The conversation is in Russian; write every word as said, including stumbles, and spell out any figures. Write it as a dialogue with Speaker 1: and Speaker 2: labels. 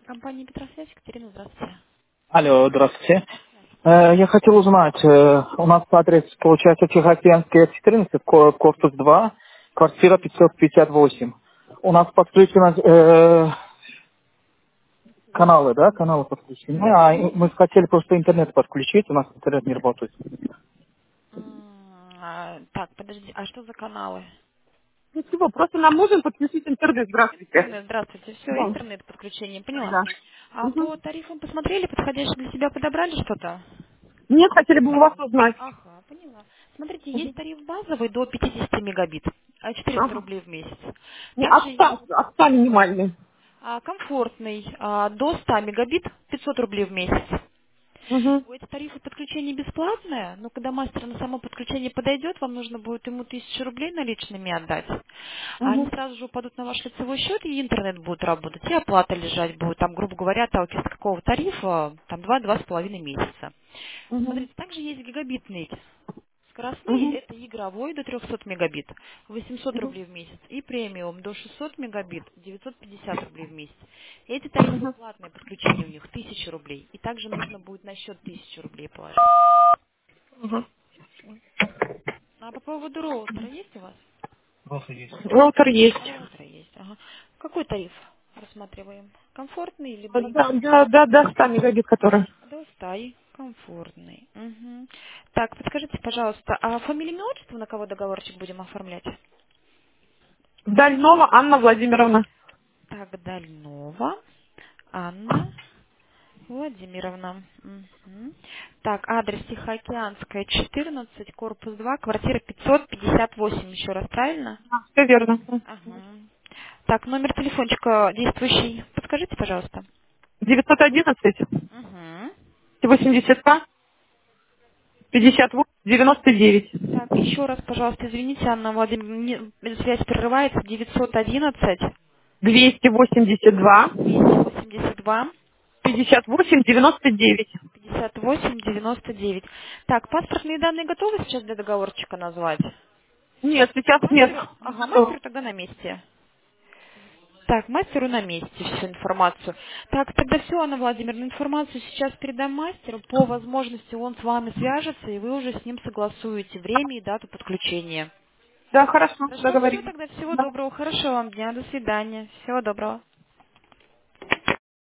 Speaker 1: Компания Петросвязь, Екатерина, здравствуйте.
Speaker 2: Алло, здравствуйте. Э, Я хотел узнать, э, у нас адрес, получается, Тихоокеанская, четырнадцать, ко- корпус два, квартира пятьсот пятьдесят восемь. У нас подключены э, каналы, да, каналы подключены. А и мы хотели просто интернет подключить, у нас интернет не работает.
Speaker 1: М, а, так, подожди, а что за каналы?
Speaker 2: Ничего, просто нам нужен подключить интернет, здравствуйте.
Speaker 1: Интернет, здравствуйте, все,
Speaker 2: Да.
Speaker 1: интернет-подключение, поняла.
Speaker 2: Да.
Speaker 1: А
Speaker 2: Мгм.
Speaker 1: по тарифам посмотрели, подходящие для себя подобрали что-то?
Speaker 2: Нет, хотели бы у вас узнать.
Speaker 1: Ага, поняла. Смотрите, есть
Speaker 2: Мгм.
Speaker 1: тариф базовый до пятидесяти мегабит, а четыреста
Speaker 2: Ага.
Speaker 1: рублей в месяц.
Speaker 2: Не,
Speaker 1: Также
Speaker 2: от
Speaker 1: есть
Speaker 2: ста, от ста минимальный.
Speaker 1: а, комфортный а, до ста мегабит, пятьсот рублей в месяц.
Speaker 2: Угу.
Speaker 1: У эти тарифы подключения бесплатные, но когда мастер на само подключение подойдет, вам нужно будет ему тысячу рублей наличными отдать. А они
Speaker 2: Угу.
Speaker 1: сразу же упадут на ваш лицевой счет, и интернет будет работать, и оплата лежать будет, там, грубо говоря, отталкиваясь от какого тарифа, там два-два с половиной месяца.
Speaker 2: Угу.
Speaker 1: Смотрите, также есть гигабитный. Скоростные —
Speaker 2: Угу.
Speaker 1: это игровой до трехсот мегабит, восемьсот
Speaker 2: Угу.
Speaker 1: рублей в месяц, и премиум до шестисот мегабит, девятьсот пятьдесят рублей в месяц. Эти тарифы платные, подключение у них тысяча рублей, и также нужно будет на счет тысячу рублей положить. А по поводу роутера есть у вас?
Speaker 2: Роутер есть.
Speaker 1: Роутер есть, ага. Какой тариф рассматриваем? Комфортный либо
Speaker 2: Да,
Speaker 1: игровой?
Speaker 2: да, да, да, ста мегабит, который.
Speaker 1: До ста и комфортный. Мгм. Так, подскажите, пожалуйста, а фамилия, имя, отчество, на кого договорчик будем оформлять?
Speaker 2: Дальнова Анна Владимировна.
Speaker 1: Так, Дальнова Анна Владимировна. Мгм. Так, адрес Тихоокеанская, четырнадцать, корпус два, квартира пятьсот пятьдесят восемь, еще раз, правильно?
Speaker 2: Все верно.
Speaker 1: Ага. Так, номер телефончика действующий. Подскажите, пожалуйста.
Speaker 2: девятьсот одиннадцать
Speaker 1: Угу.
Speaker 2: восемьдесят два пятьдесят восемь девяносто девять.
Speaker 1: Так, еще раз, пожалуйста, извините, Анна Владимировна, не- связь прерывается. девятьсот одиннадцать
Speaker 2: двести восемьдесят два
Speaker 1: двести восемьдесят два
Speaker 2: пятьдесят восемь девяносто девять.
Speaker 1: пятьдесят восемь девяносто девять. Так, паспортные данные готовы сейчас для договорчика назвать?
Speaker 2: Нет, сейчас нет.
Speaker 1: Мастеру, ага, мастеру тогда на месте. Так, мастеру на месте всю информацию. Так, тогда все, Анна Владимировна, информацию сейчас передам мастеру. По возможности он с вами свяжется, и вы уже с ним согласуете время и дату подключения.
Speaker 2: Да, хорошо,
Speaker 1: Хорошо, все,
Speaker 2: договорились.
Speaker 1: тогда всего
Speaker 2: Да.
Speaker 1: доброго, хорошего вам дня, до свидания, всего доброго.